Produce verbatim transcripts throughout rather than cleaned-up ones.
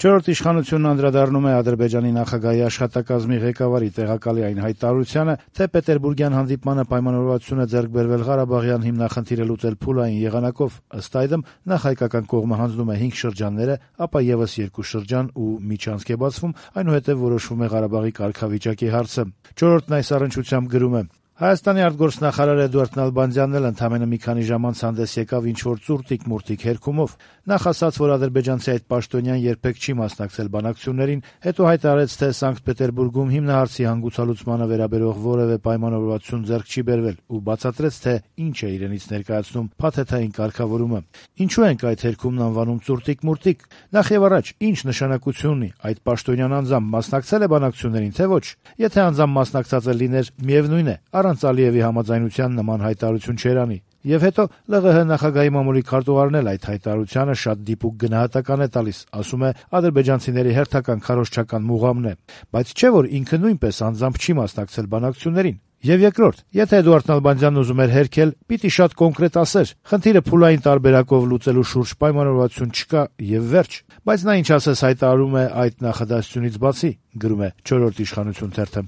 Չորրորդ իշխանությունն անդրադառնում է Ադրբեջանի նախագահի աշխատակազմի ղեկավարի տեղակալի այն հայտարարությանը, թե Պետերբուրգյան հանդիպմանը պայմանավորվածություն է ձեռք բերվել Ղարաբաղյան հիմնախնդիրը լուծել փուլային եղանակով։ Ըստ այդմ, նախ հայկական կողմը հանձնում է հինգ շրջանները, ապա եւս երկու շրջան ու միջանցք է բացվում, այնուհետեւ որոշվում է Ղարաբաղի կարգավիճակի հարցը։ Չորրորդն այս առնչությամբ գրում է. Հայաստանի արտգործնախարար Էդուարդ Նալբանդյանն էլ ընդամենը մի քանի ժամ անց հանդես եկավ ինչ-որ ծուրտիկ-մուրտիկ հերքումով։ Նախ ասաց, որ ադրբեջանցի այդ պաշտոնյան երբեք չի մասնակցել բանակցություններին, հետո հայտարարեց, թե Սանկտ Պետերբուրգում հիմնահարցի հանգուցալուծմանը վերաբերող որևէ պայմանավորվածություն ձեռք չի բերվել ու բացատրեց, թե ինչ է իրենից ներկայացնում փաթեթային կարգավորումը։ Ինչու ենք այդ հերքումն անվանում ծուրտիկ-մուրտիկ։ Նախ եւ առաջ, ինչ նշանակություն ունի այդ պաշտոնյան անձամբ մասնակցել է բանակցություններին, թե ոչ։ Եթե անձամբ մասնակցած է լիներ, միևնույն է, առանց Ալիևի համաձայնության նման հայտարարություն չէր անի։ Եվ հետո ԼՂՀ նախագահի մամուլի քարտուղարն էլ այդ հայտարարությանը շատ դիպուկ գնահատական է տալիս, ասում է ադրբեջանցիների հերթական քարոզչական մուղամն է, բայց չէ որ ինքը նույնպես անձամբ չի մասնակցել բանակցություններին։ Եվ երկրորդ, եթե Էդուարդ Նալբանդյանն ուզում էր հերքել, պիտի շատ կոնկրետ ասեր, խնդիրը փուլային տարբերակով լուծելու շուրջ պայմանավորվածություն չկա եւ վերջ։ Բայց նա ինչ ասես հայտարարում է այդ նախադասությունից բացի, գրում է Չորրորդ իշխանություն թերթը։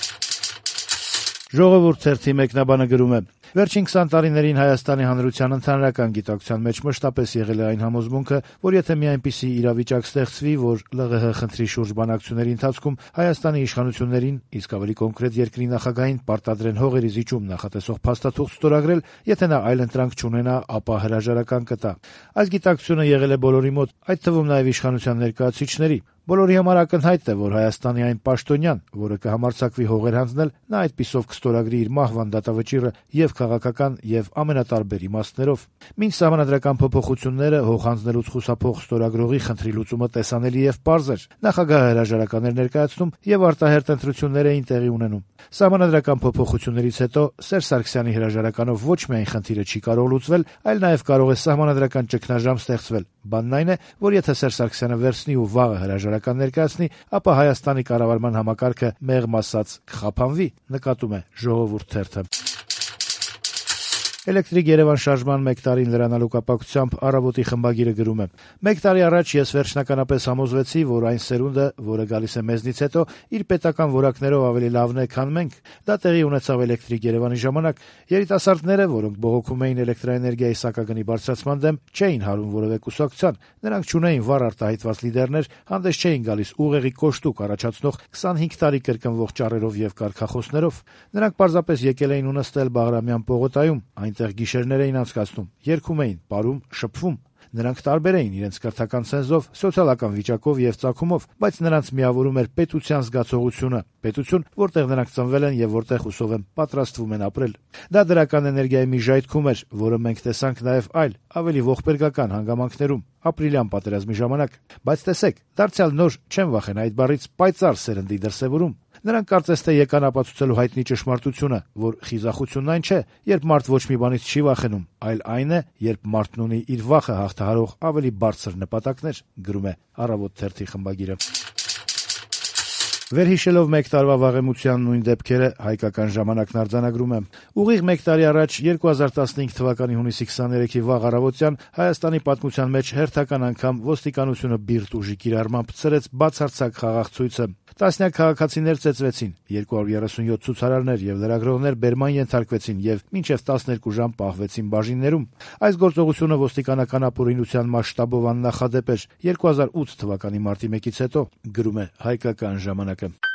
Ժողովուրդ թերթի մեկնաբանը գրում է. Վերջին քսան տարիներին Հայաստանի Հանրության ընդհանրական գիտակցության մեջ մշտապես եղել է այն համոզմունքը, որ եթե մի այնպիսի իրավիճակ ստեղծվի, որ ԼՂՀ խնդրի շուրջ բանակցությունների ընթացքում Հայաստանի իշխանություններին, իսկ ավելի կոնկրետ երկրի նախագահին պարտադրեն հողերի զիջում նախատեսող փաստաթուղթ ստորագրել, եթե նա այլընտրանք չունենա, ապա հրաժարական կտա։ Այս գիտակցությունը եղել է բոլորի մոտ, այդ թվում նաև իշխանության ներկայացուցիչների։ Բոլորի համար ակնհայտ է, որ Հայաստանի այն պաշտոնյան, որը կհամարձակվի հողեր հանձնել, նա այդպիսով կստորագրի իր մահվան դատավճիռը եւ քաղաքական եւ ամենատարբեր իմաստներով։ Մինչ սահմանադրական փոփոխությունները հող հանձնելուց խուսափող ստորագրողի խնդրի լուծումը տեսանելի եւ պարզ էր։ Նախագահը հրաժարական էր ներկայացնում եւ արտահերտ ընտրություններ էին տեղի ունենում։ Սահմանադրական փոփոխություններից հետո Սերժ Սարգսյանի հրաժարականով ոչ միայն խնդիրը չի կարող լուծվել, այլ նաեւ կարող է սահմանադրական ճգնաժամ ստեղծվել։ Բանն այն է, որ եթե Սերժ Սարգսյանը վերցնի ու վաղը հրաժարական ներկայացնի, ապա Հայաստանի կառավարման համակարգը մեղմ ասած կխափանվի, նկատում է Ժողովուրդ թերթը։ Էլեկտրիկ Երևան շարժման մեկ տարին լրանալու կապակցությամբ Առավոտի խմբագիրը գրում է. Մեկ տարի առաջ ես վերջնականապես համոզվեցի, որ այն սերունդը, որը գալիս է մեզնից հետո, իր պետական որակներով ավելի լավն է, քան մենք։ Դա տեղի ունեցավ Էլեկտրիկ Երևանի ժամանակ։ Երիտասարդները, որոնք բողոքում էին էլեկտրաէներգիայի սակագնի բարձրացման դեմ, չէին հարում որևէ կուսակցության։ Նրանք չունեին վառ արտահայտված լիդերներ, հանդես չէին գալիս ուղեղի կոշտուկ առաջացնող քսանհինգ տարի կրկնվող ճառերով եւ կարգախոսներով։ Նրանք պարզապես եկել էին ու նստել Բաղրամյան պողոտայում, այնտեղ գիշերներ էին անցկացնում, երգում էին, պարում, շփվում։ Նրանք տարբեր էին իրենց կրթական ցենզով, սոցիալական վիճակով եւ ծագումով, բայց նրանց միավորում էր պետության զգացողությունը, պետություն, որտեղ նրանք ծնվել են եւ որտեղ հուսով են պատրաստվում են ապրել։ Դա դրական էներգիայի մի ժայթքում էր, որը մենք տեսանք նաեւ այլ, ավելի ողբերգական հանգամանքներում, ապրիլյան պատերազմի ժամանակ։ Բայց տեսեք, դարձյալ նոր չեմ վախենա այդ բառից պայծառ սերնդի դրսևորում։ Նրանք կարծես թե եկան ապացուցելու հայտնի ճշմարտությունը, որ խիզախությունն այն չէ, երբ մարդ ոչ մի բանից չի վախենում, այլ այն է, երբ մարդն ունի իր վախը հաղթահարող ավելի բարձր նպատակներ, գրում է Առավոտ թերթի խմբագիրը։ Վերհիշելով մեկ տարվա վաղեմության նույն դեպքերը Հայկական ժամանակն արձանագրում է. Ուղիղ մեկ տարի առաջ երկու հազար տասնհինգ թվականի հունիսի քսաներեքի վաղ առավոտյան Հայաստանի պատմության մեջ հերթական անգամ ոստիկանությունը բիրտ ուժի կիրառմամբ ցրեց բացարձակ խաղաղ ցույցը։ Տասնյակ քաղաքացիներ ծեծվեցին, երկու հարյուր երեսունյոթ ցուցարարներ եւ լրագրողներ բերման ենթարկվեցին եւ մինչեւ տասներկու ժամ պահվեցին բաժիններում։ Այս գործողությունը ոստիկանական ապօրինության մասշտաբով աննախադեպ էր երկու հազար ութ թվականի մարտի մեկից հետո, գրում է Հայկական ժամանակը։